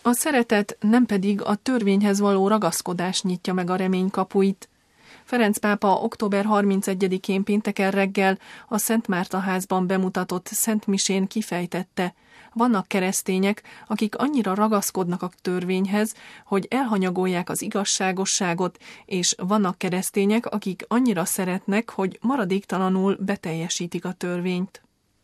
A szeretet nem pedig a törvényhez való ragaszkodás nyitja meg a remény kapuit. Ferenc pápa október 31-én pénteken reggel a Szent Márta házban bemutatott szentmisén kifejtette, vannak keresztények, akik annyira ragaszkodnak a törvényhez, hogy elhanyagolják az igazságosságot, és vannak keresztények, akik annyira szeretnek, hogy maradéktalanul beteljesítik a törvényt.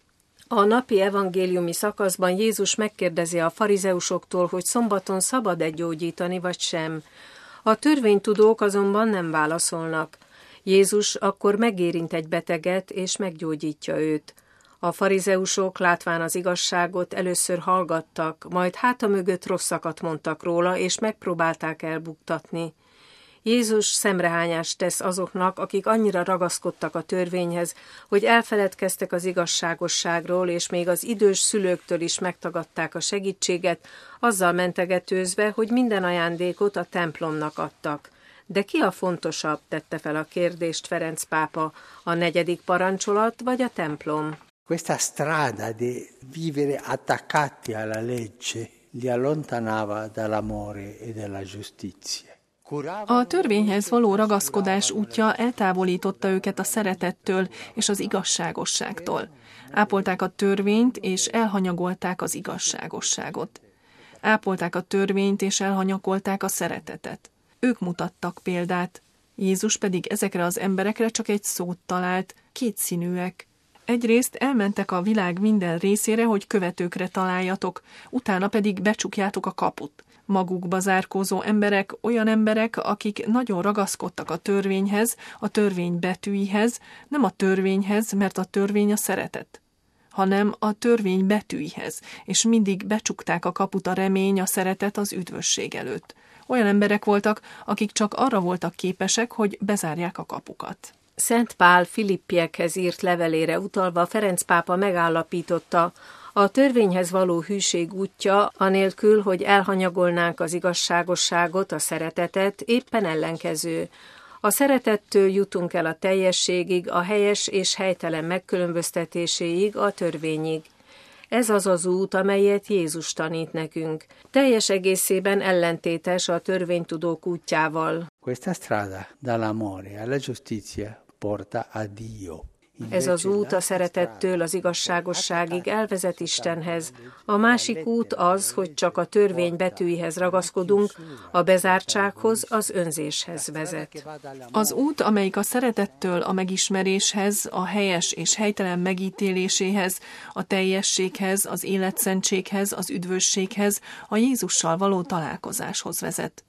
A napi evangéliumi szakaszban Jézus megkérdezi a farizeusoktól, hogy szombaton szabad-e gyógyítani, vagy sem. A törvénytudók azonban nem válaszolnak. Jézus akkor megérint egy beteget, és meggyógyítja őt. A farizeusok, látván az igazságot, először hallgattak, majd háta mögött rosszakat mondtak róla, és megpróbálták elbuktatni. Jézus szemrehányást tesz azoknak, akik annyira ragaszkodtak a törvényhez, hogy elfeledkeztek az igazságosságról, és még az idős szülőktől is megtagadták a segítséget, azzal mentegetőzve, hogy minden ajándékot a templomnak adtak. De ki a fontosabb, tette fel a kérdést Ferenc pápa, a 4. parancsolat vagy a templom? Questa strada di vivere attaccati alla legge li allontanava dall'amore e dalla giustizia. A törvényhez való ragaszkodás útja eltávolította őket a szeretettől és az igazságosságtól. Ápolták a törvényt, és elhanyagolták az igazságosságot. Ápolták a törvényt, és elhanyagolták a szeretetet. Ők mutattak példát. Jézus pedig ezekre az emberekre csak egy szót talált, kétszínűek. Egyrészt elmentek a világ minden részére, hogy követőkre találjatok, utána pedig becsukjátok a kaput. Magukba zárkózó emberek, olyan emberek, akik nagyon ragaszkodtak a törvényhez, a törvény betűihez, nem a törvényhez, mert a törvény a szeretet, hanem a törvény betűihez, és mindig becsukták a kaput a remény, a szeretet az üdvösség előtt. Olyan emberek voltak, akik csak arra voltak képesek, hogy bezárják a kapukat. Szent Pál Filippiekhez írt levelére utalva Ferenc pápa megállapította, a törvényhez való hűség útja, anélkül, hogy elhanyagolnánk az igazságosságot, a szeretetet, éppen ellenkező. A szeretettől jutunk el a teljességig, a helyes és helytelen megkülönböztetéséig, a törvényig. Ez az az út, amelyet Jézus tanít nekünk. Teljes egészében ellentétes a törvénytudók útjával. Questa strada dall'amore alla giustizia porta a Dio. Ez az út a szeretettől az igazságosságig elvezet Istenhez. A másik út az, hogy csak a törvény betűihez ragaszkodunk, a bezártsághoz, az önzéshez vezet. Az út, amelyik a szeretettől a megismeréshez, a helyes és helytelen megítéléséhez, a teljességhez, az életszentséghez, az üdvösséghez, a Jézussal való találkozáshoz vezet.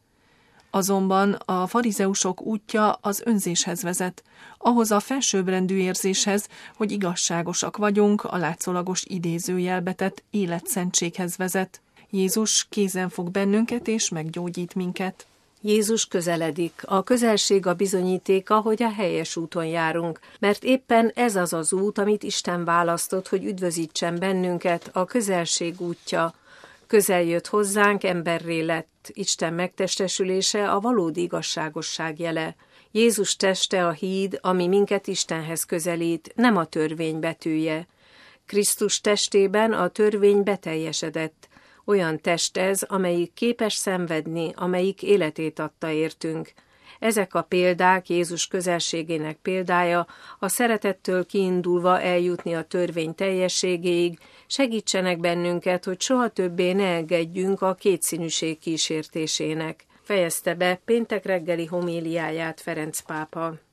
Azonban a farizeusok útja az önzéshez vezet, ahhoz a felsőbbrendű érzéshez, hogy igazságosak vagyunk, a látszólagos idézőjelbe tett életszentséghez vezet. Jézus kézen fog bennünket és meggyógyít minket. Jézus közeledik. A közelség a bizonyítéka, hogy a helyes úton járunk, mert éppen ez az az út, amit Isten választott, hogy üdvözítsen bennünket, a közelség útja. Közel jött hozzánk, emberré lett. Isten megtestesülése a valódi igazságosság jele. Jézus teste a híd, ami minket Istenhez közelít, nem a törvény betűje. Krisztus testében a törvény beteljesedett. Olyan test ez, amelyik képes szenvedni, amelyik életét adta értünk. Ezek a példák, Jézus közelségének példája, a szeretettől kiindulva eljutni a törvény teljességéig, segítsenek bennünket, hogy soha többé ne engedjünk a kétszínűség kísértésének. Fejezte be péntek reggeli homíliáját Ferenc pápa.